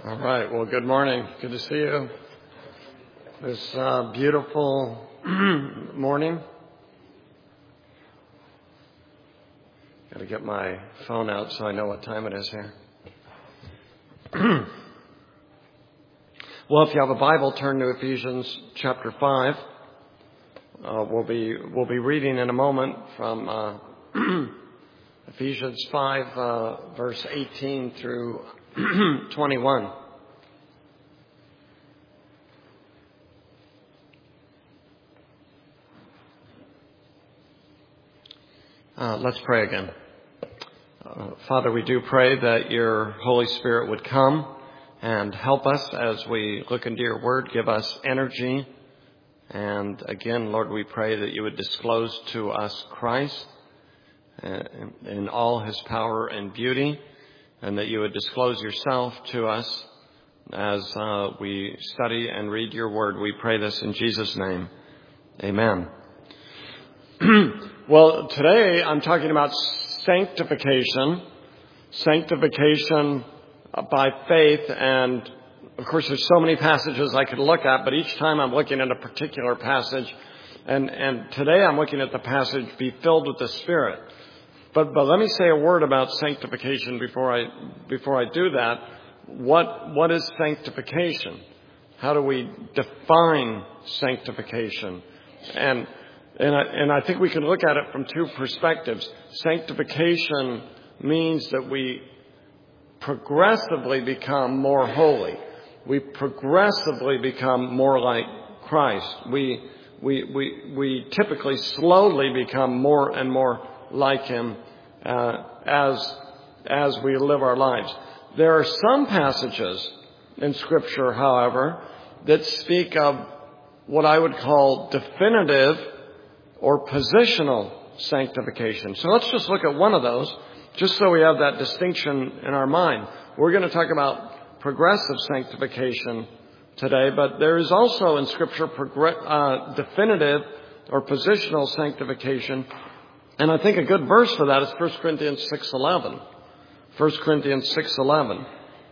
All right. Well, good morning. Good to see you. This beautiful morning. Got to get my phone out so I know what time it is here. Well, if you have a Bible, turn to Ephesians chapter 5. We'll be reading in a moment from Ephesians 5, verse 18 through 21. Let's pray again. Father, we do pray that your Holy Spirit would come and help us as we look into your word, give us energy. And again, Lord, we pray that you would disclose to us Christ in all his power and beauty, and that you would disclose yourself to us as we study and read your word. We pray this in Jesus' name. Amen. Well, today I'm talking about sanctification by faith, and of course there's so many passages I could look at, but each time I'm looking at a particular passage, and today I'm looking at the passage, be filled with the Spirit. But let me say a word about sanctification before I do that. What is sanctification? How do we define sanctification? And I think we can look at it from two perspectives. Sanctification means that we progressively become more holy. We progressively become more like Christ. We typically slowly become more and more like him as we live our lives. There are some passages in Scripture, however, that speak of what I would call definitive or positional sanctification. So let's just look at one of those, just so we have that distinction in our mind. We're going to talk about progressive sanctification today, but there is also in Scripture definitive or positional sanctification. And I think a good verse for that is 1 Corinthians 6:11. 1 Corinthians 6:11.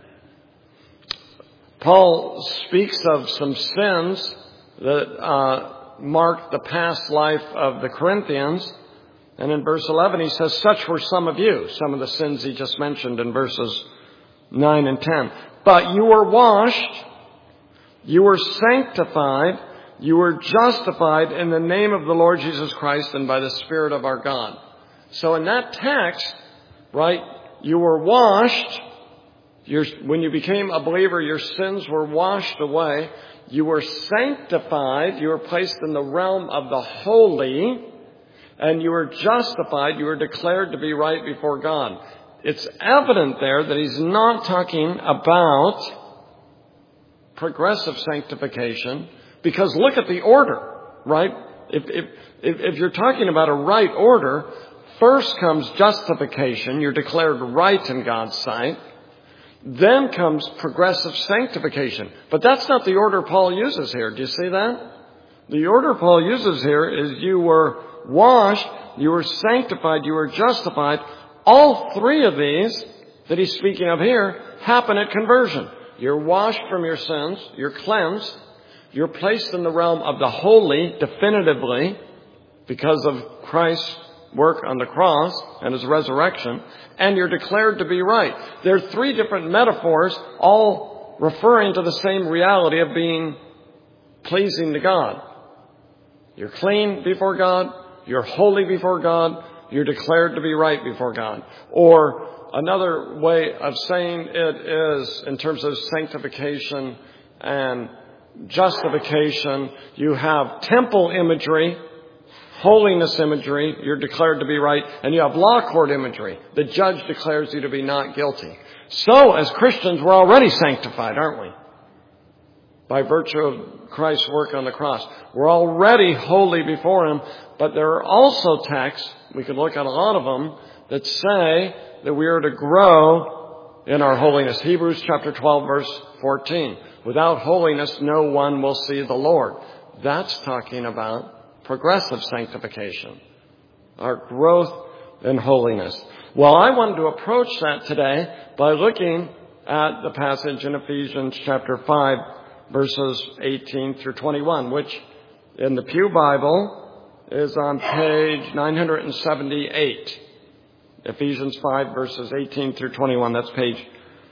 Paul speaks of some sins that marked the past life of the Corinthians. And in verse 11 he says, such were some of you. Some of the sins he just mentioned in verses 9 and 10. But you were washed, you were sanctified, you were justified in the name of the Lord Jesus Christ and by the Spirit of our God. So in that text, right, you were washed. When you became a believer, your sins were washed away. You were sanctified. You were placed in the realm of the holy. And you were justified. You were declared to be right before God. It's evident there that he's not talking about progressive sanctification. Because look at the order, right? If you're talking about a right order, first comes justification. You're declared right in God's sight. Then comes progressive sanctification. But that's not the order Paul uses here. Do you see that? The order Paul uses here is you were washed, you were sanctified, you were justified. All three of these that he's speaking of here happen at conversion. You're washed from your sins, you're cleansed, you're placed in the realm of the holy definitively because of Christ's work on the cross and his resurrection, and you're declared to be right. There are three different metaphors, all referring to the same reality of being pleasing to God. You're clean before God, you're holy before God, you're declared to be right before God. Or another way of saying it is, in terms of sanctification and justification, you have temple imagery, holiness imagery, you're declared to be right, and you have law court imagery. The judge declares you to be not guilty. So, as Christians, we're already sanctified, aren't we? By virtue of Christ's work on the cross. We're already holy before him, but there are also texts, we could look at a lot of them, that say that we are to grow in our holiness. Hebrews chapter 12, verse 14. Without holiness, no one will see the Lord. That's talking about progressive sanctification, our growth in holiness. Well, I wanted to approach that today by looking at the passage in Ephesians chapter 5, verses 18 through 21, which in the Pew Bible is on page 978. Ephesians 5, verses 18 through 21. That's page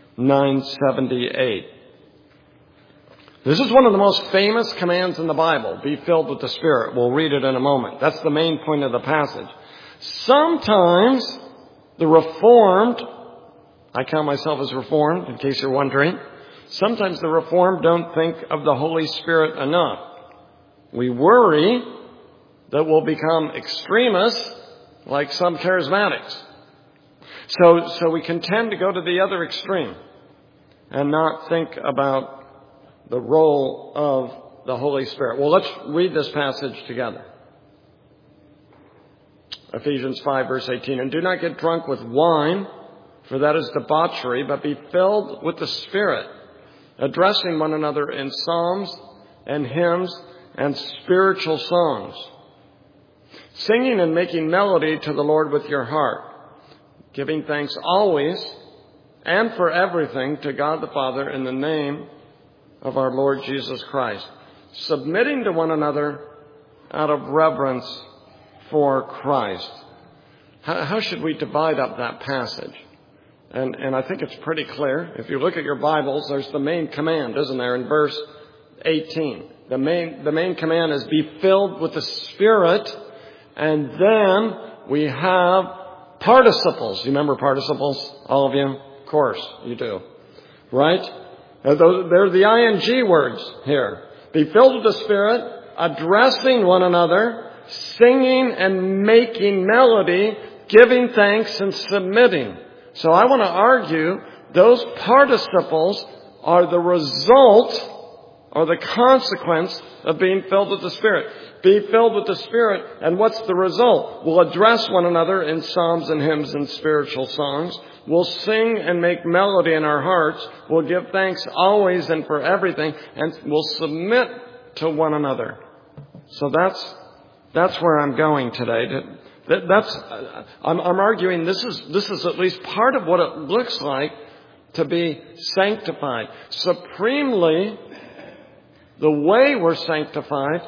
978. This is one of the most famous commands in the Bible. Be filled with the Spirit. We'll read it in a moment. That's the main point of the passage. Sometimes the Reformed, I count myself as Reformed, in case you're wondering. Sometimes the Reformed don't think of the Holy Spirit enough. We worry that we'll become extremists like some charismatics. So we can tend to go to the other extreme and not think about the role of the Holy Spirit. Well, let's read this passage together. Ephesians 5, verse 18. And do not get drunk with wine, for that is debauchery, but be filled with the Spirit, addressing one another in psalms and hymns and spiritual songs, singing and making melody to the Lord with your heart, giving thanks always and for everything to God the Father in the name of our Lord Jesus Christ, submitting to one another out of reverence for Christ. How should we divide up that passage? And I think it's pretty clear. If you look at your Bibles, there's the main command, isn't there, in verse 18. The main command is be filled with the Spirit, and then we have participles. You remember participles, all of you? Of course you do. Right? They're the ing words here. Be filled with the Spirit, addressing one another, singing and making melody, giving thanks and submitting. So I want to argue those participles are the result or the consequence of being filled with the Spirit. Be filled with the Spirit, and what's the result? We'll address one another in psalms and hymns and spiritual songs. We'll sing and make melody in our hearts. We'll give thanks always and for everything, and we'll submit to one another. So that's where I'm going today. I'm arguing this is at least part of what it looks like to be sanctified. Supremely, the way we're sanctified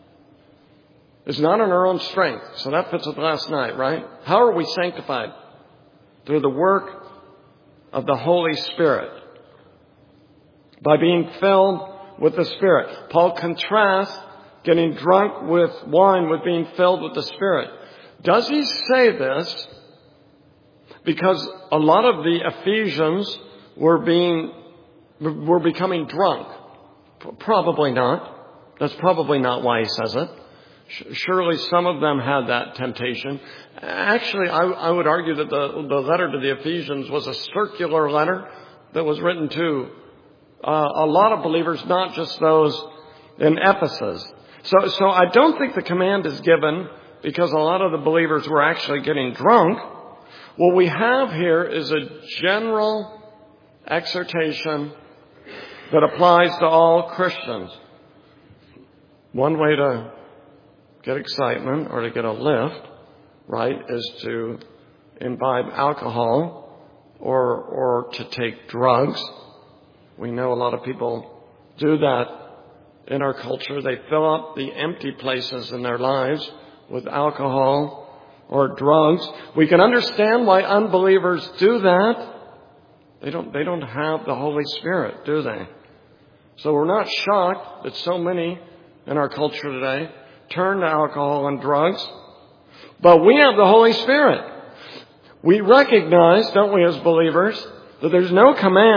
is not in our own strength. So that fits with last night, right? How are we sanctified? Through the work of the Holy Spirit. By being filled with the Spirit. Paul contrasts getting drunk with wine with being filled with the Spirit. Does he say this because a lot of the Ephesians were becoming drunk? Probably not. That's probably not why he says it. Surely some of them had that temptation. Actually, I would argue that the letter to the Ephesians was a circular letter that was written to a lot of believers, not just those in Ephesus. So I don't think the command is given because a lot of the believers were actually getting drunk. What we have here is a general exhortation that applies to all Christians. One way to get excitement or to get a lift, right, is to imbibe alcohol or to take drugs. We know a lot of people do that in our culture. They fill up the empty places in their lives with alcohol or drugs. We can understand why unbelievers do that. They don't have the Holy Spirit, do they? So we're not shocked that so many in our culture today turn to alcohol and drugs. But we have the Holy Spirit. We recognize, don't we, as believers, that there's no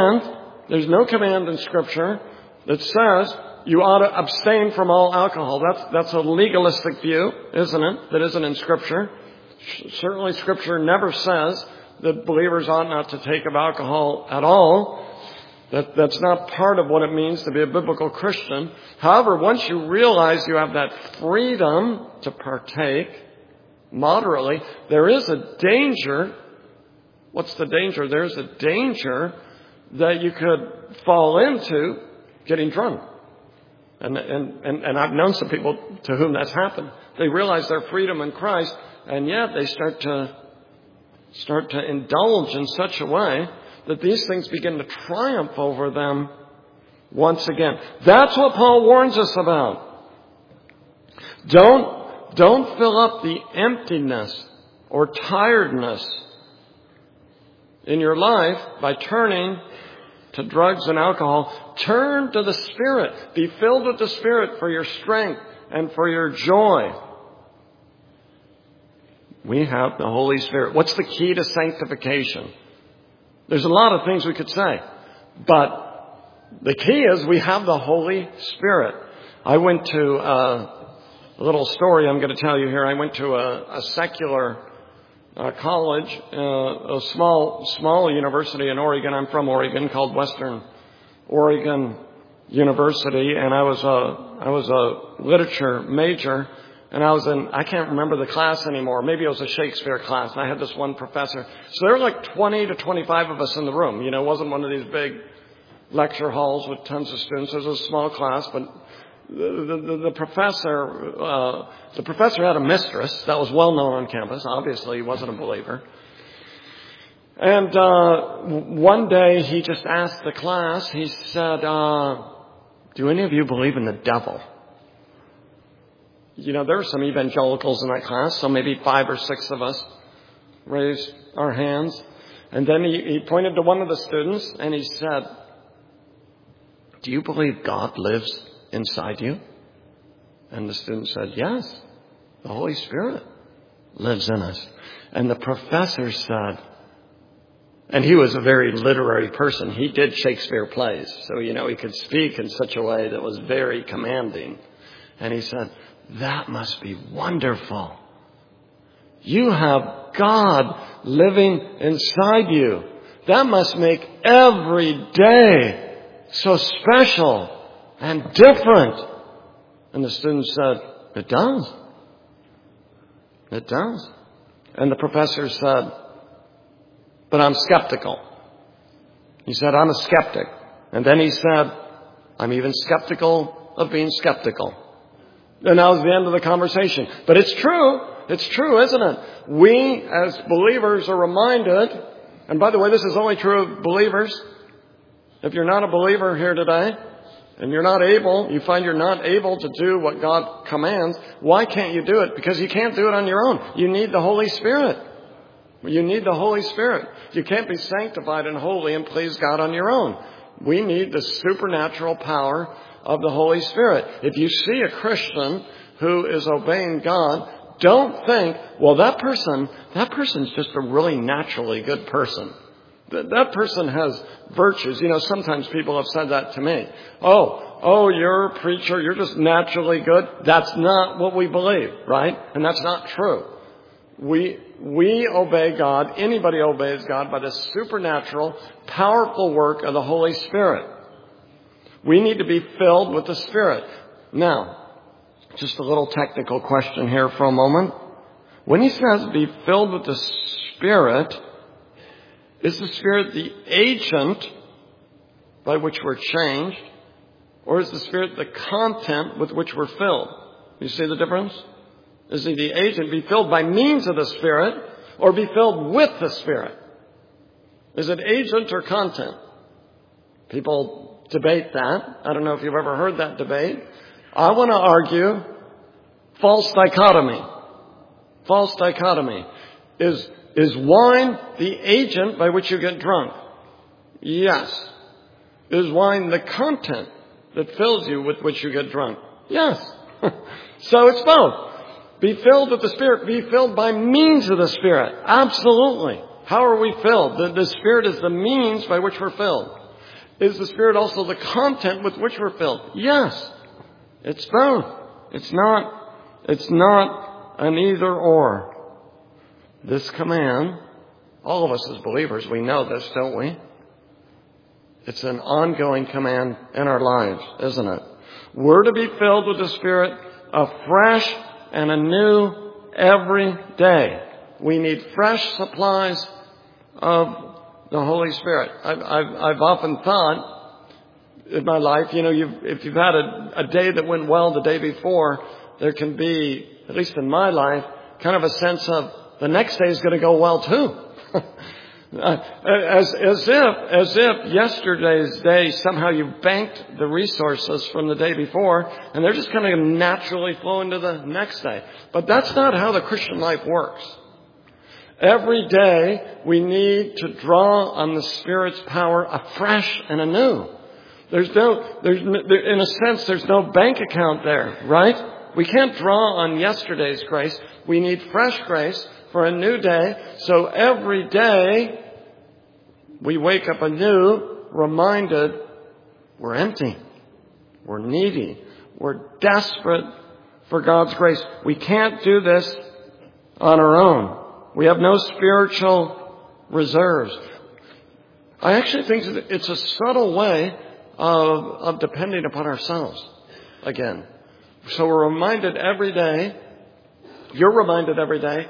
command in Scripture that says you ought to abstain from all alcohol. That's a legalistic view, isn't it? That isn't in Scripture. Certainly Scripture never says that believers ought not to take of alcohol at all. That's not part of what it means to be a biblical Christian. However, once you realize you have that freedom to partake moderately, there is a danger. What's the danger? There's a danger that you could fall into getting drunk. And I've known some people to whom that's happened. They realize their freedom in Christ, and yet they start to indulge in such a way that these things begin to triumph over them once again. That's what Paul warns us about. Don't fill up the emptiness or tiredness in your life by turning to drugs and alcohol. Turn to the Spirit. Be filled with the Spirit for your strength and for your joy. We have the Holy Spirit. What's the key to sanctification? There's a lot of things we could say, but the key is we have the Holy Spirit. I went to a little story I'm going to tell you here. I went to a secular college, a small university in Oregon. I'm from Oregon, called Western Oregon University, and I was a literature major. And I can't remember the class anymore. Maybe it was a Shakespeare class. And I had this one professor. So there were like 20 to 25 of us in the room. You know, it wasn't one of these big lecture halls with tons of students. It was a small class. But the professor had a mistress that was well known on campus. Obviously, he wasn't a believer. And one day he just asked the class, he said, do any of you believe in the devil? You know, there were some evangelicals in that class, so maybe 5 or 6 of us raised our hands. And then he pointed to one of the students and he said, do you believe God lives inside you? And the student said, yes, the Holy Spirit lives in us. And the professor said, and he was a very literary person. He did Shakespeare plays, so, you know, he could speak in such a way that was very commanding. And he said, that must be wonderful. You have God living inside you. That must make every day so special and different. And the student said, it does. It does. And the professor said, but I'm skeptical. He said, I'm a skeptic. And then he said, I'm even skeptical of being skeptical. And that was the end of the conversation. But it's true. It's true, isn't it? We, as believers, are reminded, and by the way, this is only true of believers. If you're not a believer here today, and you find you're not able to do what God commands, why can't you do it? Because you can't do it on your own. You need the Holy Spirit. You need the Holy Spirit. You can't be sanctified and holy and please God on your own. We need the supernatural power of the Holy Spirit. If you see a Christian who is obeying God, don't think, well, that person's just a really naturally good person. That person has virtues. You know, sometimes people have said that to me. Oh, you're a preacher, you're just naturally good. That's not what we believe, right? And that's not true. We obey God, anybody obeys God by the supernatural, powerful work of the Holy Spirit. We need to be filled with the Spirit. Now, just a little technical question here for a moment. When he says be filled with the Spirit, is the Spirit the agent by which we're changed? Or is the Spirit the content with which we're filled? You see the difference? Is he the agent? Be filled by means of the Spirit or be filled with the Spirit? Is it agent or content? People debate that. I don't know if you've ever heard that debate. I want to argue false dichotomy. False dichotomy. Is wine the agent by which you get drunk? Yes. Is wine the content that fills you with which you get drunk? Yes. So it's both. Be filled with the Spirit. Be filled by means of the Spirit. Absolutely. How are we filled? The Spirit is the means by which we're filled. Is the Spirit also the content with which we're filled? Yes. It's both. It's not an either or. This command, all of us as believers, we know this, don't we? It's an ongoing command in our lives, isn't it? We're to be filled with the Spirit afresh and anew every day. We need fresh supplies of the Holy Spirit. I've often thought in my life, you know, if you've had a day that went well the day before, there can be, at least in my life, kind of a sense of the next day is going to go well too. As if yesterday's day, somehow you banked the resources from the day before, and they're just kind of naturally flow into the next day. But that's not how the Christian life works. Every day, we need to draw on the Spirit's power afresh and anew. In a sense, there's no bank account there, right? We can't draw on yesterday's grace. We need fresh grace for a new day. So every day, we wake up anew, reminded we're empty, we're needy, we're desperate for God's grace. We can't do this on our own. We have no spiritual reserves. I actually think that it's a subtle way of depending upon ourselves again. So we're reminded every day, you're reminded every day,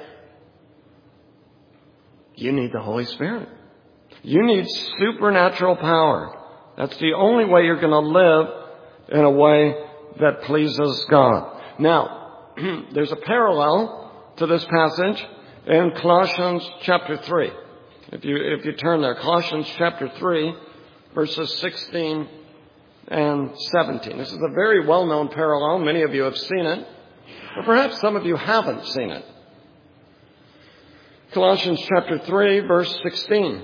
you need the Holy Spirit. You need supernatural power. That's the only way you're going to live in a way that pleases God. Now, there's a parallel to this passage in Colossians chapter 3. If you turn there, Colossians chapter 3, verses 16 and 17. This is a very well-known parallel. Many of you have seen it, but perhaps some of you haven't seen it. Colossians chapter 3, verse 16.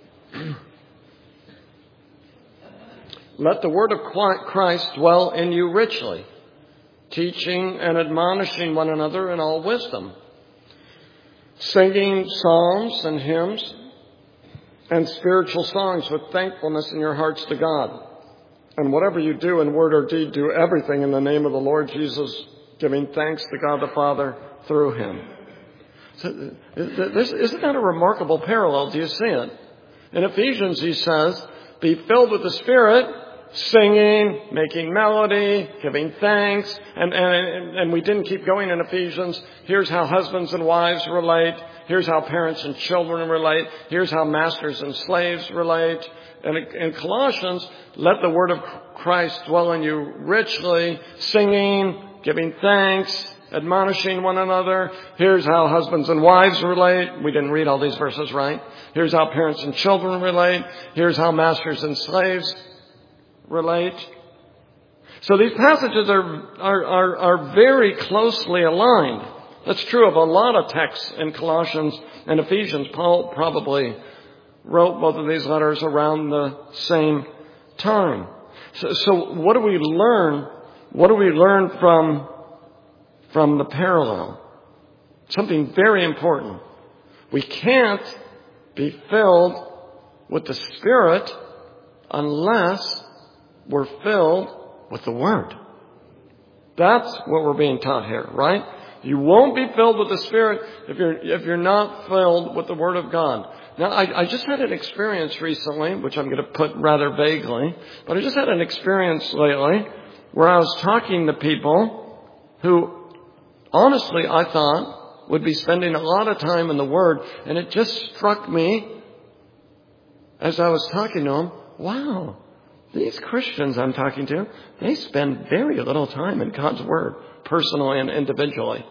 Let the word of Christ dwell in you richly, teaching and admonishing one another in all wisdom, singing psalms and hymns and spiritual songs with thankfulness in your hearts to God. And whatever you do in word or deed, do everything in the name of the Lord Jesus, giving thanks to God the Father through him. So, isn't that a remarkable parallel? Do you see it? In Ephesians, he says, be filled with the Spirit, singing, making melody, giving thanks. And we didn't keep going in Ephesians. Here's how husbands and wives relate. Here's how parents and children relate. Here's how masters and slaves relate. And in Colossians, let the word of Christ dwell in you richly, singing, giving thanks, admonishing one another. Here's how husbands and wives relate. We didn't read all these verses, right? Here's how parents and children relate. Here's how masters and slaves relate. So these passages are very closely aligned. That's true of a lot of texts in Colossians and Ephesians. Paul probably wrote both of these letters around the same time. So what do we learn? What do we learn from the parallel? Something very important. We can't be filled with the Spirit unless we're filled with the Word. That's what we're being taught here, right? You won't be filled with the Spirit if you're not filled with the Word of God. Now, I just had an experience recently, which I'm going to put rather vaguely, but I just had an experience lately where I was talking to people who, honestly, I thought would be spending a lot of time in the Word, and it just struck me as I was talking to them, wow, these Christians I'm talking to, they spend very little time in God's Word, personally and individually.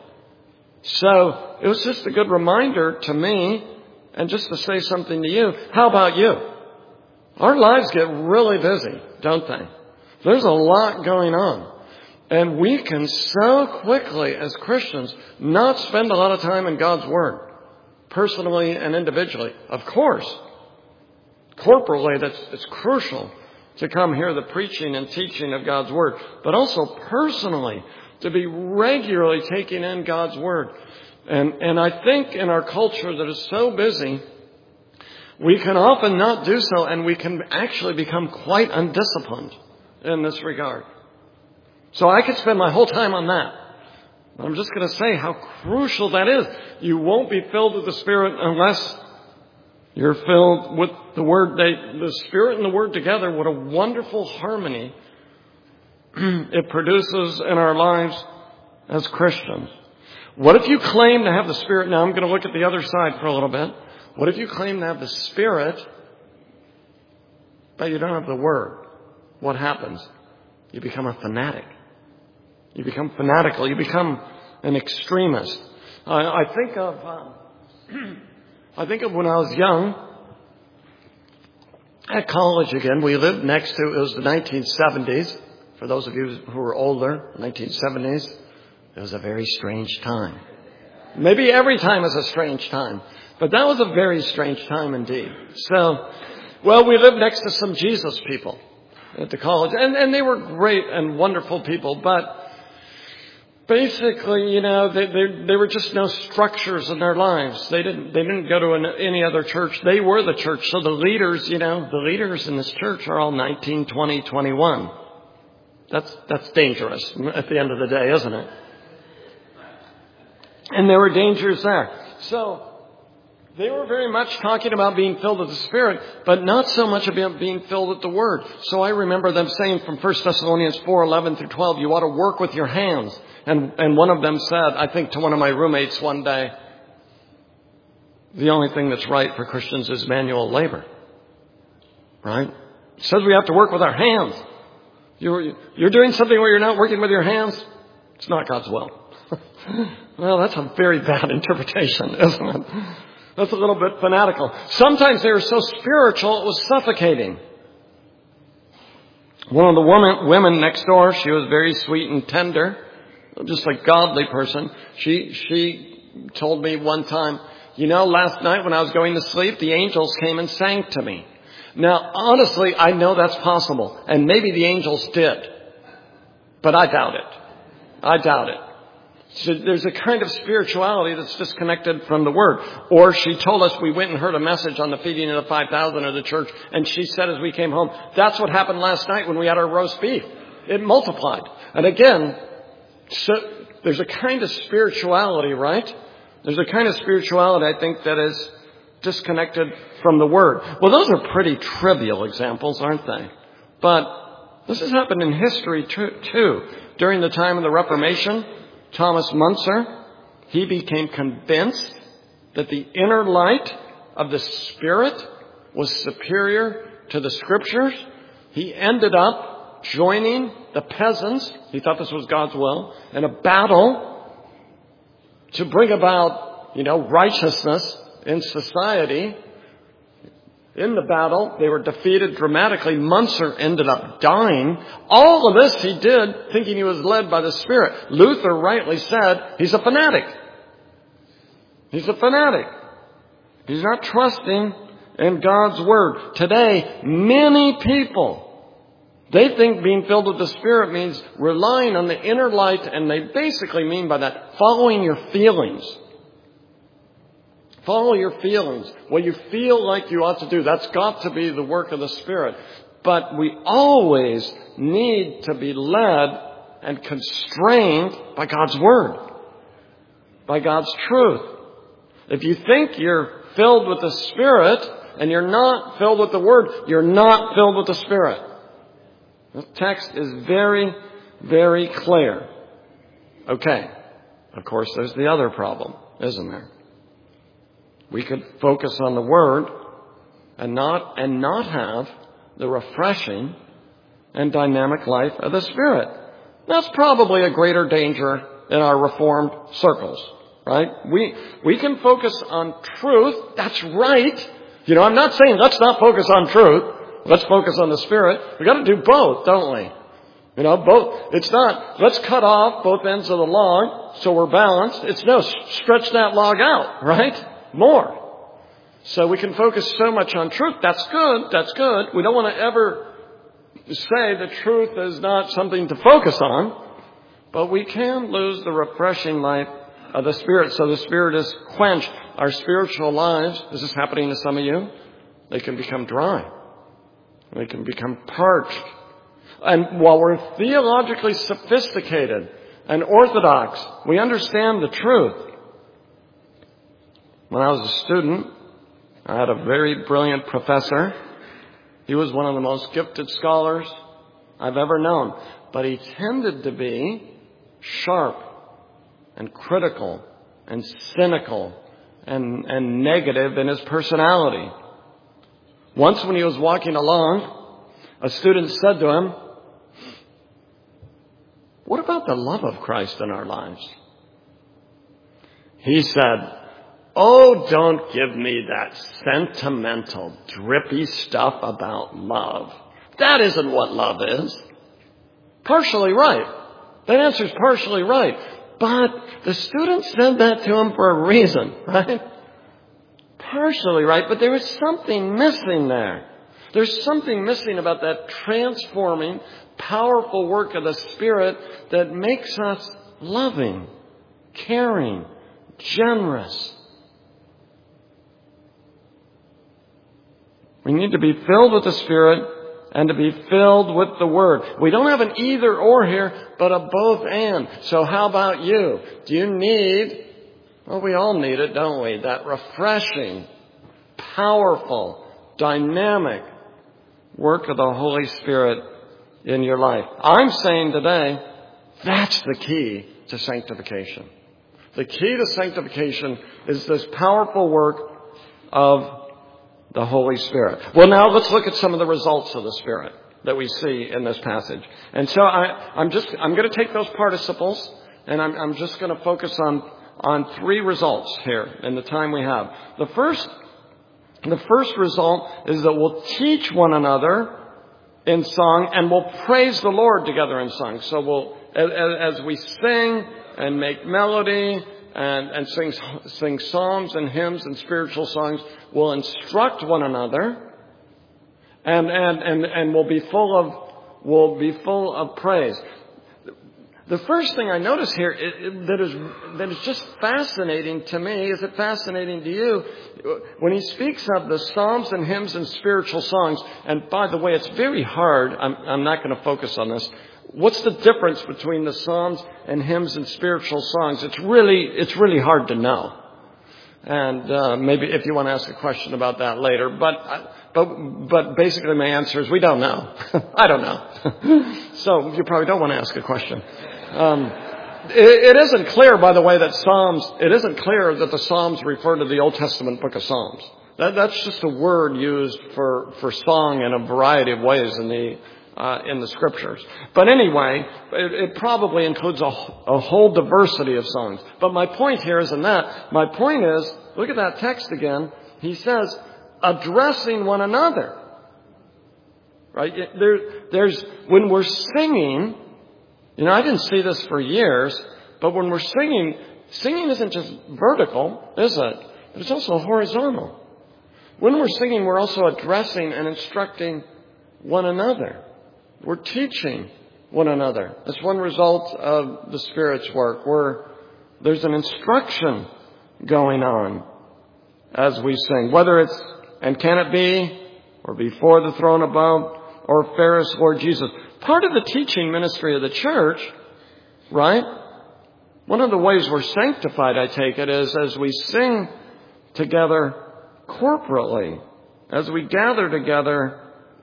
So it was just a good reminder to me, and just to say something to you. How about you? Our lives get really busy, don't they? There's a lot going on. And we can so quickly, as Christians, not spend a lot of time in God's Word, personally and individually. Of course, corporately, it's crucial to come hear the preaching and teaching of God's Word, but also personally, to be regularly taking in God's Word. And I think in our culture that is so busy, we can often not do so, and we can actually become quite undisciplined in this regard. So I could spend my whole time on that. I'm just going to say how crucial that is. You won't be filled with the Spirit unless you're filled with the Word. The Spirit and the Word together, what a wonderful harmony it produces in our lives as Christians. What if you claim to have the Spirit? Now I'm going to look at the other side for a little bit. What if you claim to have the Spirit, but you don't have the Word? What happens? You become a fanatic. You become fanatical. You become an extremist. I think of when I was young, At college again, we lived next to, it was the 1970s. For those of you who were older, 1970s, it was a very strange time. Maybe every time is a strange time, but that was a very strange time indeed. So, well, we lived next to some Jesus people at the college, and they were great and wonderful people, but basically, there were just no structures in their lives. They didn't go to any other church. They were the church. So the leaders in this church are all 19, 20, 21. That's dangerous at the end of the day, isn't it? And there were dangers there. So they were very much talking about being filled with the Spirit, but not so much about being filled with the Word. So I remember them saying from 1 Thessalonians 4:11 through 12, you ought to work with your hands. And one of them said, I think to one of my roommates one day, the only thing that's right for Christians is manual labor. Right? It says we have to work with our hands. You're doing something where you're not working with your hands. It's not God's will. Well, that's a very bad interpretation, isn't it? That's a little bit fanatical. Sometimes they were so spiritual, it was suffocating. One of the women next door, she was very sweet and tender, just a godly person. She told me one time, last night when I was going to sleep, the angels came and sang to me. Now, honestly, I know that's possible, and maybe the angels did, but I doubt it. So there's a kind of spirituality that's disconnected from the Word. Or she told us we went and heard a message on the feeding of the 5,000 of the church, and she said as we came home, that's what happened last night when we had our roast beef. It multiplied. And again, so there's a kind of spirituality, right? There's a kind of spirituality, I think, that is disconnected from the Word. Well, those are pretty trivial examples, aren't they? But this has happened in history too. During the time of the Reformation, Thomas Munzer, he became convinced that the inner light of the Spirit was superior to the Scriptures. He ended up joining the peasants, he thought this was God's will, in a battle to bring about, righteousness in society. In the battle, they were defeated dramatically. Munzer ended up dying. All of this he did thinking he was led by the Spirit. Luther rightly said he's a fanatic. He's a fanatic. He's not trusting in God's Word. Today, many people, they think being filled with the Spirit means relying on the inner light, and they basically mean by that following your feelings. Follow your feelings. What you feel like you ought to do. That's got to be the work of the Spirit. But we always need to be led and constrained by God's Word. By God's truth. If you think you're filled with the Spirit and you're not filled with the Word, you're not filled with the Spirit. The text is very, very clear. Okay. Of course, there's the other problem, isn't there? We could focus on the Word and not have the refreshing and dynamic life of the Spirit. That's probably a greater danger in our Reformed circles, right? We can focus on truth. That's right. I'm not saying let's not focus on truth. Let's focus on the Spirit. We've got to do both, don't we? Both. It's not, let's cut off both ends of the log so we're balanced. It's no, stretch that log out, right? More. So we can focus so much on truth. That's good. We don't want to ever say that truth is not something to focus on. But we can lose the refreshing life of the Spirit. So the Spirit is quenched. Our spiritual lives, this is happening to some of you, they can become dry. They can become parched. And while we're theologically sophisticated and orthodox, we understand the truth. When I was a student, I had a very brilliant professor. He was one of the most gifted scholars I've ever known. But he tended to be sharp and critical and cynical and negative in his personality. Once when he was walking along, a student said to him, "What about the love of Christ in our lives?" He said, Oh, don't give me that sentimental, drippy stuff about love. That isn't what love is. Partially right. That answer's partially right. But the student said that to him for a reason, right? Partially right, but there was something missing there. There's something missing about that transforming, powerful work of the Spirit that makes us loving, caring, generous. We need to be filled with the Spirit and to be filled with the Word. We don't have an either or here, but a both and. So how about you? Do you need, well, we all need it, don't we? That refreshing, powerful, dynamic work of the Holy Spirit in your life. I'm saying today, that's the key to sanctification. The key to sanctification is this powerful work of the Holy Spirit. Well, now let's look at some of the results of the Spirit that we see in this passage. And so I'm going to take those participles and I'm just going to focus on three results here in the time we have. The first result is that we'll teach one another in song and we'll praise the Lord together in song. So we'll, as we sing and make melody and sing psalms and hymns and spiritual songs, we'll instruct one another and we'll be full of praise. The first thing I notice here that is just fascinating to me. Is it fascinating to you? When he speaks of the psalms and hymns and spiritual songs, and by the way, it's very hard. I'm not going to focus on this. What's the difference between the psalms and hymns and spiritual songs? It's really hard to know. And maybe if you want to ask a question about that later, but basically my answer is we don't know. I don't know. So you probably don't want to ask a question. It isn't clear, by the way, that the Psalms refer to the Old Testament book of Psalms. That's just a word used for song in a variety of ways in the Scriptures. But anyway, it probably includes a whole diversity of songs. But my point here isn't that. My point is, look at that text again. He says, addressing one another. Right? There's when we're singing, I didn't see this for years, but when we're singing isn't just vertical, is it? But it's also horizontal. When we're singing, we're also addressing and instructing one another. We're teaching one another. That's one result of the Spirit's work, where there's an instruction going on as we sing. Whether it's, and can it be, or before the throne above, or fairest Lord Jesus. Part of the teaching ministry of the church, right? One of the ways we're sanctified, I take it, is as we sing together corporately, as we gather together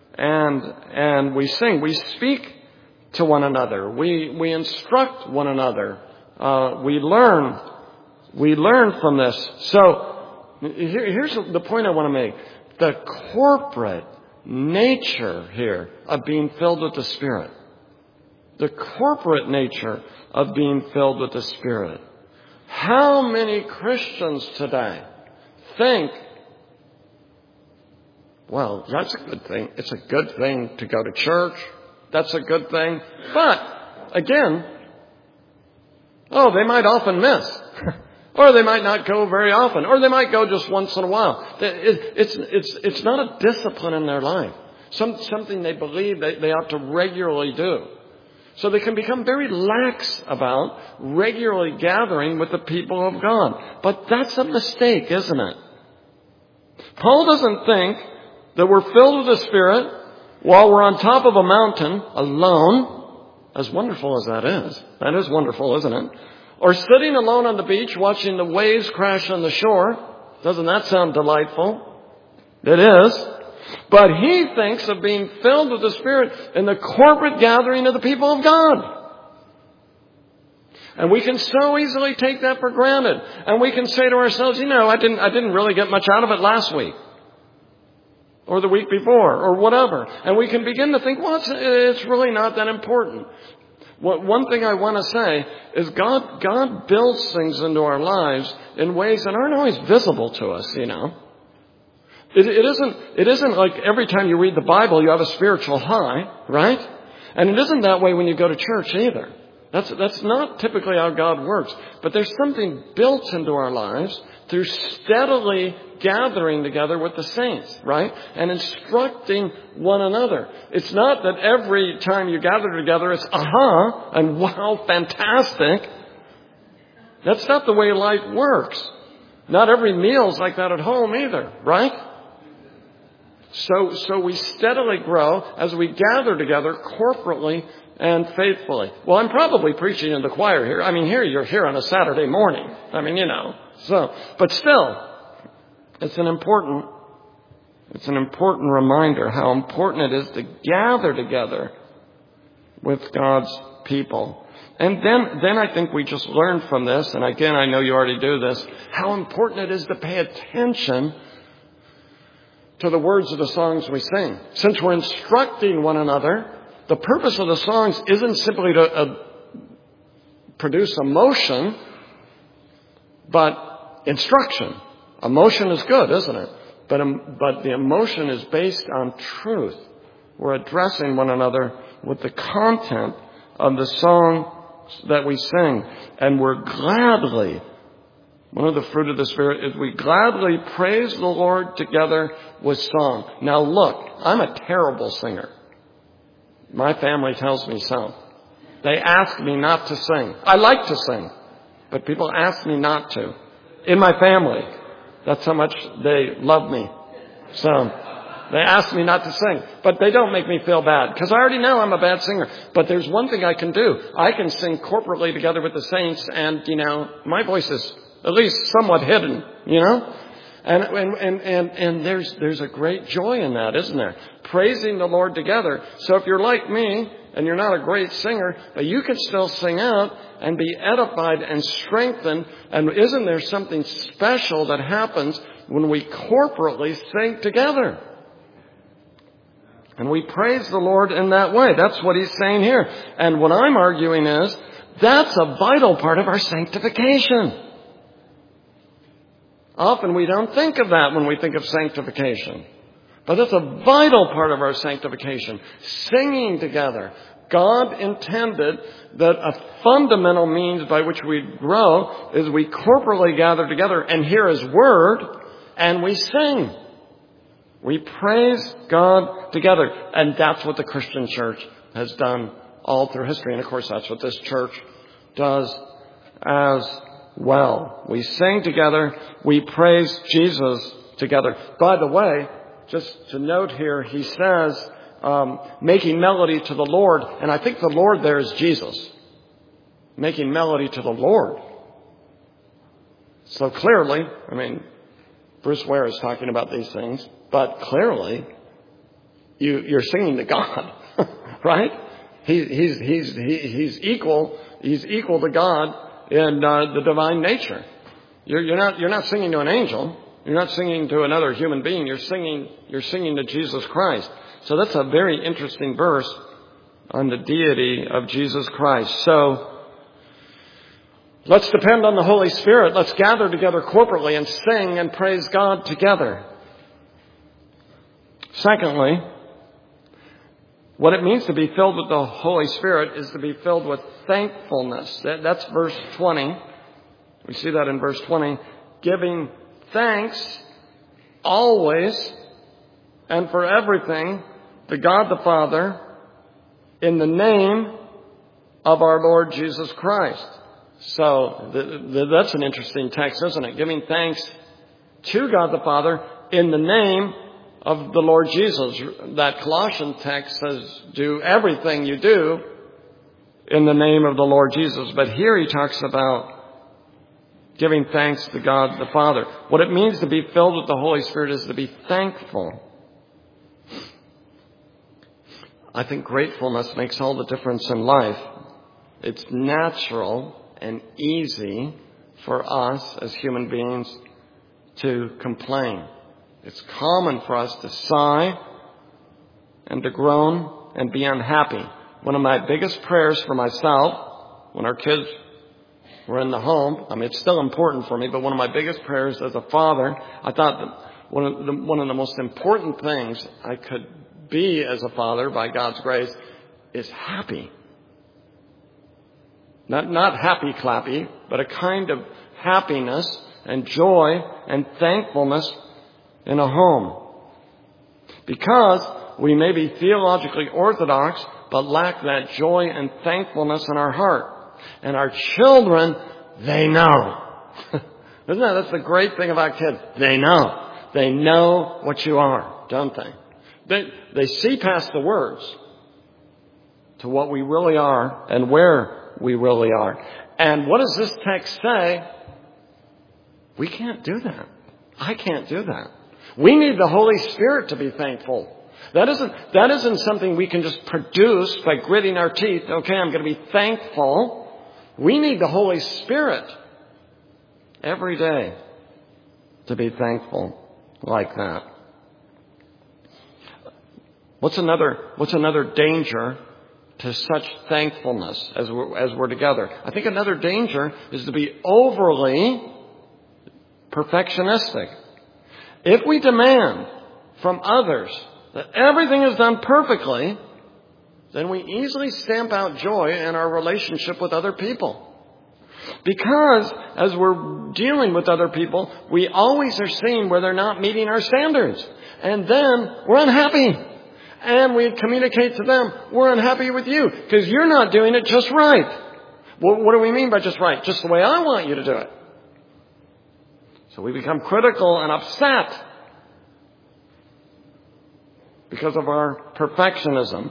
and we sing, we speak to one another, we instruct one another, we learn from this. So here's the point I want to make: the corporate nature here of being filled with the Spirit. The corporate nature of being filled with the Spirit. How many Christians today think, well, that's a good thing. It's a good thing to go to church. That's a good thing. But, again, they might often miss. Or they might not go very often. Or they might go just once in a while. It's not a discipline in their life. Something they believe they ought to regularly do. So they can become very lax about regularly gathering with the people of God. But that's a mistake, isn't it? Paul doesn't think that we're filled with the Spirit while we're on top of a mountain alone, as wonderful as that is. That is wonderful, isn't it? Or sitting alone on the beach watching the waves crash on the shore. Doesn't that sound delightful? It is. But he thinks of being filled with the Spirit in the corporate gathering of the people of God. And we can so easily take that for granted. And we can say to ourselves, I didn't really get much out of it last week. Or the week before, or whatever. And we can begin to think, well, it's really not that important. One thing I want to say is God builds things into our lives in ways that aren't always visible to us, you know. It isn't like every time you read the Bible you have a spiritual high, right? And it isn't that way when you go to church either. That's not typically how God works. But there's something built into our lives through steadily gathering together with the saints, right? And instructing one another. It's not that every time you gather together it's aha and wow, fantastic. That's not the way life works. Not every meal's like that at home either, right? So we steadily grow as we gather together corporately and faithfully. Well, I'm probably preaching in the choir here. I mean, here you're here on a Saturday morning. I mean, you know. But still, it's an important reminder how important it is to gather together with God's people. And then I think we just learn from this, and again, I know you already do this, how important it is to pay attention to the words of the songs we sing. Since we're instructing one another, the purpose of the songs isn't simply to produce emotion, but instruction. Emotion is good, isn't it? But the emotion is based on truth. We're addressing one another with the content of the song that we sing. And we're gladly, one of the fruit of the Spirit is we gladly praise the Lord together with song. Now look, I'm a terrible singer. My family tells me so. They ask me not to sing. I like to sing, but people ask me not to. In my family, that's how much they love me. So they ask me not to sing, but they don't make me feel bad because I already know I'm a bad singer. But there's one thing I can do. I can sing corporately together with the saints, and you know, my voice is at least somewhat hidden, you know? And there's a great joy in that, isn't there? Praising the Lord together. So if you're like me and you're not a great singer, but you can still sing out and be edified and strengthened. And isn't there something special that happens when we corporately sing together? And we praise the Lord in that way. That's what he's saying here. And what I'm arguing is that's a vital part of our sanctification. Often we don't think of that when we think of sanctification. But that's a vital part of our sanctification. Singing together. God intended that a fundamental means by which we grow is we corporately gather together and hear his word and we sing. We praise God together. And that's what the Christian church has done all through history. And of course that's what this church does as well. We sing together. We praise Jesus together. By the way, just to note here, he says, making melody to the Lord. And I think the Lord there is Jesus. Making melody to the Lord. So clearly, I mean, Bruce Ware is talking about these things, but clearly, you're singing to God, right? He's equal to God in the divine nature. You're not singing to an angel. You're not singing to another human being. You're singing to Jesus Christ. So that's a very interesting verse on the deity of Jesus Christ. So let's depend on the Holy Spirit. Let's gather together corporately and sing and praise God together. Secondly, what it means to be filled with the Holy Spirit is to be filled with thankfulness. That's verse 20. We see that in verse 20. Giving thanks always and for everything to God the Father in the name of our Lord Jesus Christ. So that's an interesting text, isn't it? Giving thanks to God the Father in the name of the Lord Jesus. That Colossian text says, do everything you do in the name of the Lord Jesus. But here he talks about giving thanks to God the Father. What it means to be filled with the Holy Spirit is to be thankful. I think gratefulness makes all the difference in life. It's natural and easy for us as human beings to complain. It's common for us to sigh and to groan and be unhappy. one of my biggest prayers for myself when our kids were in the home, I mean, it's still important for me, but one of my biggest prayers as a father, I thought that one of the most important things I could be as a father by God's grace is happy. Not happy clappy, but a kind of happiness and joy and thankfulness in a home. Because we may be theologically orthodox, but lack that joy and thankfulness in our heart. And our children, they know. That's the great thing about kids. They know. They know what you are, don't they? They see past the words to what we really are and where we really are. And what does this text say? We can't do that. I can't do that. We need the Holy Spirit to be thankful. That isn't something we can just produce by gritting our teeth. Okay, I'm going to be thankful. We need the Holy Spirit every day to be thankful like that. What's another danger to such thankfulness as we're together? I think another danger is to be overly perfectionistic. If we demand from others that everything is done perfectly, then we easily stamp out joy in our relationship with other people. Because as we're dealing with other people, we always are seeing where they're not meeting our standards. And then we're unhappy. And we communicate to them, we're unhappy with you because you're not doing it just right. Well, what do we mean by just right? Just the way I want you to do it. So we become critical and upset because of our perfectionism.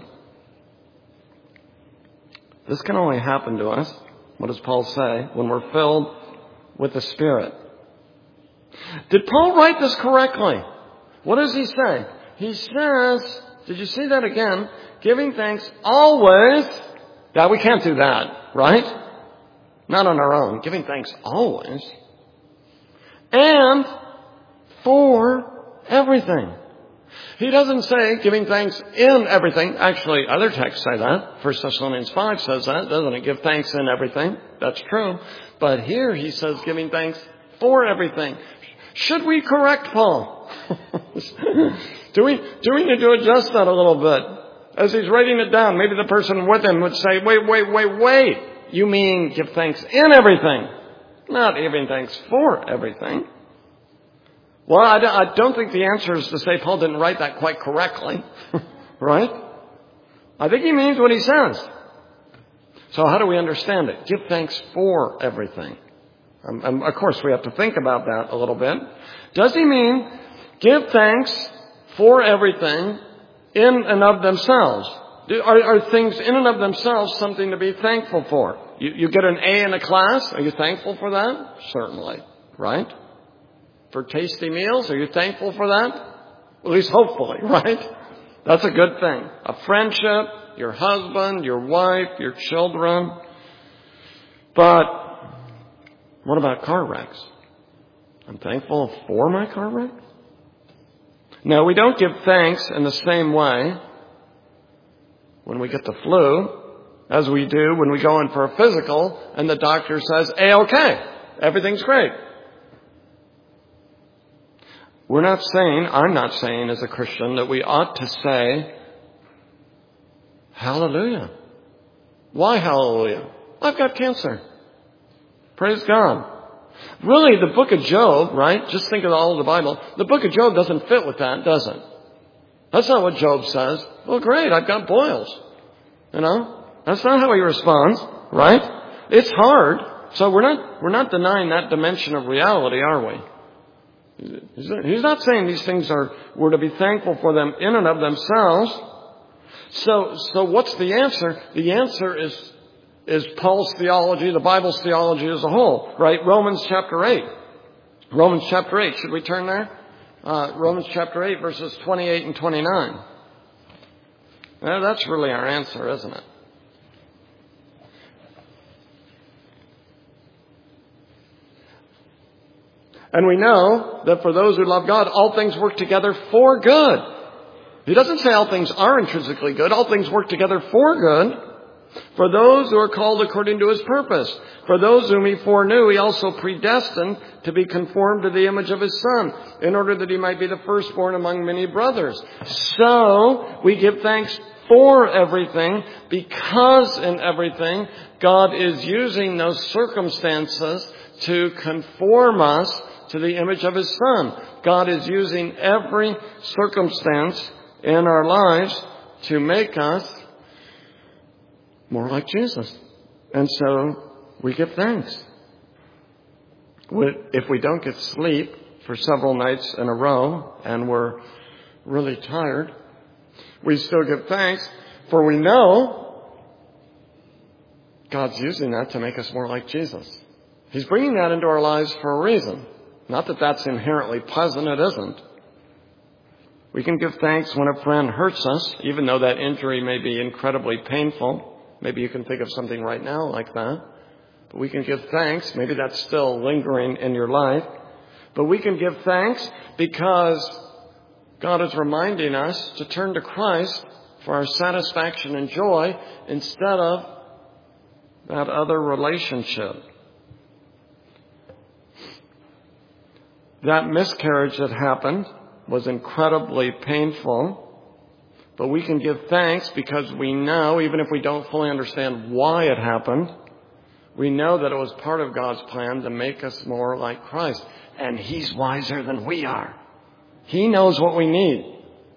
This can only happen to us, what does Paul say, when we're filled with the Spirit. Did Paul write this correctly? What does he say? He says, did you see that again? Giving thanks always. Now we can't do that, right? Not on our own. Giving thanks always. And for everything. He doesn't say giving thanks in everything. Actually, other texts say that. 1 Thessalonians 5 says that, doesn't it? Give thanks in everything. That's true. But here he says giving thanks for everything. Should we correct Paul? Do we need to adjust that a little bit? As he's writing it down, maybe the person with him would say, wait. You mean give thanks in everything, not giving thanks for everything. Well, I don't think the answer is to say Paul didn't write that quite correctly, right? I think he means what he says. So how do we understand it? Give thanks for everything. Of course, we have to think about that a little bit. Does he mean give thanks for everything in and of themselves? Are things in and of themselves something to be thankful for? You get an A in a class. Are you thankful for that? Certainly, right? For tasty meals, are you thankful for that? At least hopefully, right? That's a good thing. A friendship, your husband, your wife, your children. But what about car wrecks? I'm thankful for my car wreck? No, we don't give thanks in the same way when we get the flu as we do when we go in for a physical and the doctor says, A-OK, everything's great. I'm not saying as a Christian that we ought to say, hallelujah. Why hallelujah? I've got cancer. Praise God. Really, the book of Job, right? Just think of all of the Bible. The book of Job doesn't fit with that, does it? That's not what Job says. Well, great, I've got boils. That's not how he responds, right? It's hard. So we're not denying that dimension of reality, are we? He's not saying these things we're to be thankful for them in and of themselves. So what's the answer? The answer is Paul's theology, the Bible's theology as a whole, right? Romans chapter 8. Romans chapter 8. Should we turn there? Romans chapter 8, verses 28 and 29. Now, that's really our answer, isn't it? And we know that for those who love God, all things work together for good. He doesn't say all things are intrinsically good. All things work together for good for those who are called according to His purpose. For those whom He foreknew, He also predestined to be conformed to the image of His Son, in order that He might be the firstborn among many brothers. So, we give thanks for everything, because in everything, God is using those circumstances to conform us to the image of His Son. God is using every circumstance in our lives to make us more like Jesus. And so we give thanks. If we don't get sleep for several nights in a row and we're really tired, we still give thanks, for we know God's using that to make us more like Jesus. He's bringing that into our lives for a reason. Not that that's inherently pleasant, it isn't. We can give thanks when a friend hurts us, even though that injury may be incredibly painful. Maybe you can think of something right now like that. But we can give thanks. Maybe that's still lingering in your life. But we can give thanks because God is reminding us to turn to Christ for our satisfaction and joy instead of that other relationship. That miscarriage that happened was incredibly painful. But we can give thanks because we know, even if we don't fully understand why it happened, we know that it was part of God's plan to make us more like Christ. And He's wiser than we are. He knows what we need.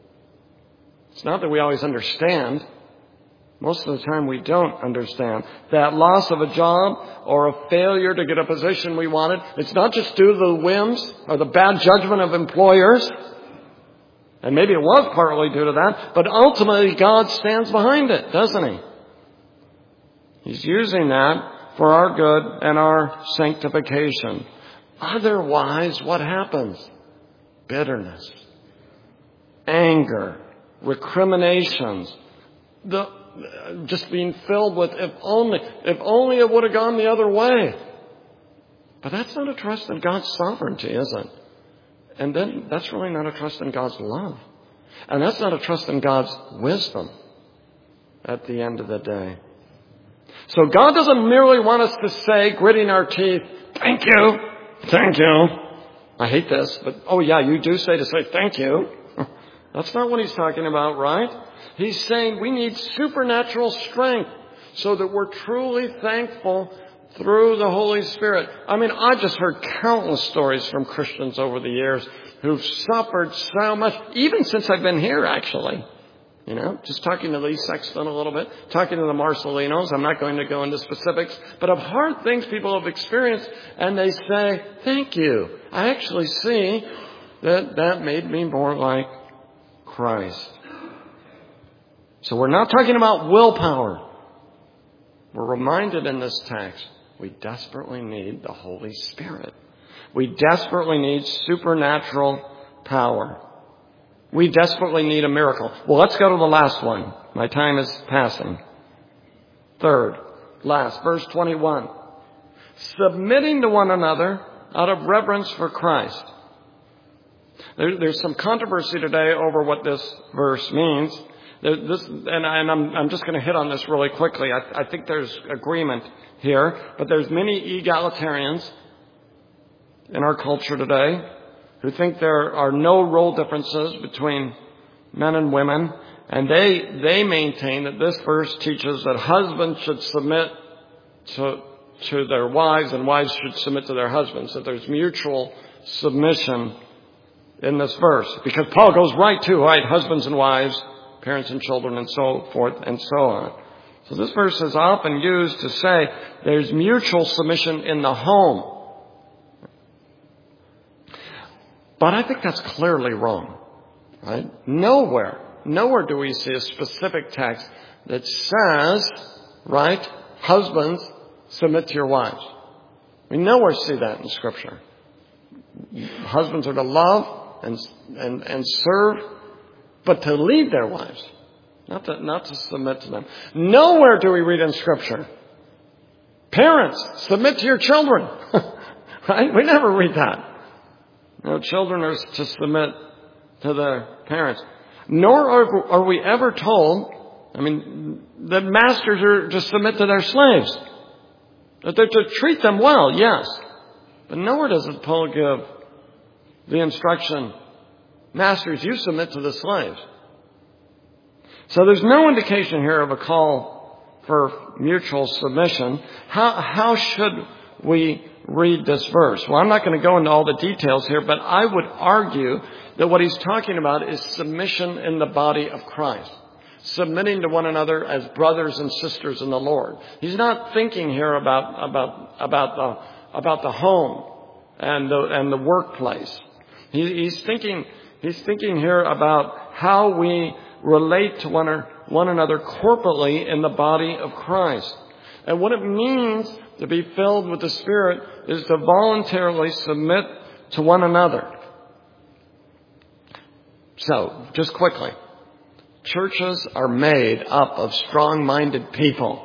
It's not that we always understand. Most of the time we don't understand. That loss of a job or a failure to get a position we wanted, it's not just due to the whims or the bad judgment of employers. And maybe it was partly due to that, but ultimately God stands behind it, doesn't He? He's using that for our good and our sanctification. Otherwise, what happens? Bitterness, anger, recriminations, just being filled with if only it would have gone the other way. But that's not a trust in God's sovereignty, is it? And then that's really not a trust in God's love. And that's not a trust in God's wisdom at the end of the day. So God doesn't merely want us to say, gritting our teeth, thank you, thank you. I hate this, but oh yeah, you do say to say thank you. That's not what He's talking about, right? He's saying we need supernatural strength so that we're truly thankful through the Holy Spirit. I mean, I've just heard countless stories from Christians over the years who've suffered so much, even since I've been here, actually. You know, just talking to Lee Sexton a little bit, talking to the Marcelinos. I'm not going to go into specifics, but of hard things people have experienced, and they say, thank you. I actually see that made me more like Christ. So we're not talking about willpower. We're reminded in this text, we desperately need the Holy Spirit. We desperately need supernatural power. We desperately need a miracle. Well, let's go to the last one. My time is passing. Third, last, verse 21. Submitting to one another out of reverence for Christ. There's some controversy today over what this verse means. I'm just going to hit on this really quickly. I think there's agreement here, but there's many egalitarians in our culture today who think there are no role differences between men and women, and they maintain that this verse teaches that husbands should submit to their wives and wives should submit to their husbands, that there's mutual submission in this verse. Because Paul goes right to, right, husbands and wives, parents and children, and so forth and so on. So this verse is often used to say there's mutual submission in the home. But I think that's clearly wrong, right? Nowhere do we see a specific text that says, right, husbands, submit to your wives. We nowhere see that in Scripture. Husbands are to love and serve, but to lead their wives, not to submit to them. Nowhere do we read in Scripture, parents, submit to your children. Right? We never read that. No, children are to submit to their parents. Nor are we ever told, that masters are to submit to their slaves. That they're to treat them well, yes. But nowhere does Paul give the instruction, masters, you submit to the slaves. So there's no indication here of a call for mutual submission. How should we read this verse? Well, I'm not going to go into all the details here, but I would argue that what he's talking about is submission in the body of Christ. Submitting to one another as brothers and sisters in the Lord. He's not thinking here about the home and the workplace. He's thinking here about how we relate to one another corporately in the body of Christ. And what it means to be filled with the Spirit is to voluntarily submit to one another. So, just quickly. Churches are made up of strong-minded people.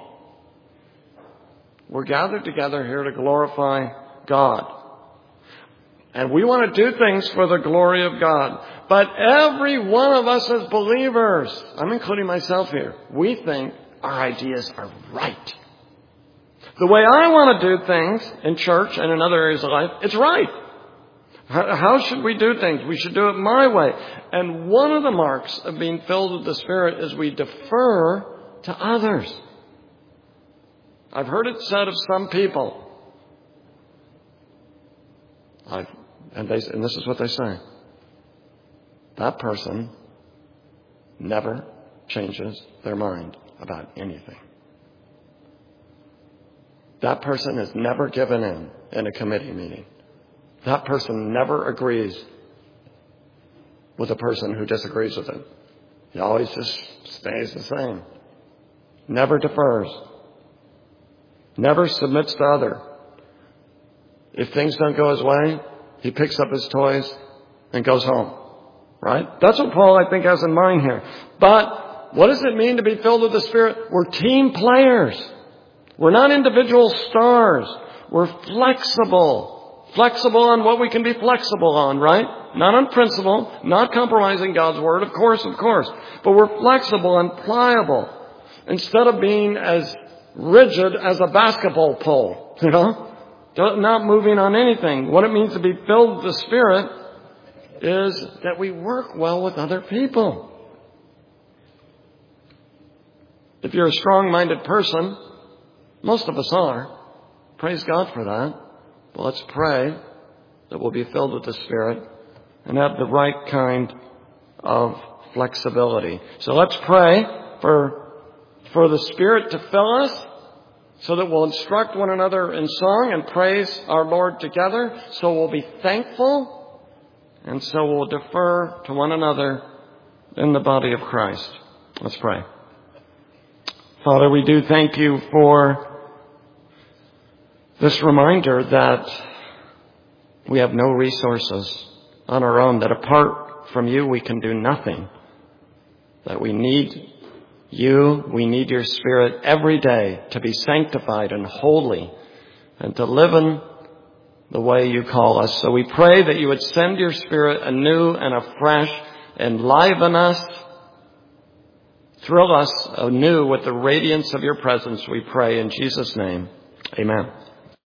We're gathered together here to glorify God. And we want to do things for the glory of God. But every one of us as believers, I'm including myself here, we think our ideas are right. The way I want to do things in church and in other areas of life, it's right. How should we do things? We should do it my way. And one of the marks of being filled with the Spirit is we defer to others. I've heard it said of some people, and this is what they say, that person never changes their mind about anything. That person has never given in a committee meeting. That person never agrees with a person who disagrees with him. He always just stays the same. Never defers. Never submits to other. If things don't go his way, he picks up his toys and goes home. Right? That's what Paul, I think, has in mind here. But what does it mean to be filled with the Spirit? We're team players. We're not individual stars. We're flexible. Flexible on what we can be flexible on, right? Not on principle, not compromising God's Word, of course. But we're flexible and pliable. Instead of being as rigid as a basketball pole, not moving on anything. What it means to be filled with the Spirit is that we work well with other people. If you're a strong-minded person, most of us are. Praise God for that. Well, let's pray that we'll be filled with the Spirit and have the right kind of flexibility. So let's pray for the Spirit to fill us so that we'll instruct one another in song and praise our Lord together. So we'll be thankful and so we'll defer to one another in the body of Christ. Let's pray. Father, we do thank you for this reminder that we have no resources on our own, that apart from you we can do nothing, that we need you, we need your Spirit every day to be sanctified and holy and to live in the way you call us. So we pray that you would send your Spirit anew and afresh, enliven us, thrill us anew with the radiance of your presence, we pray in Jesus' name. Amen.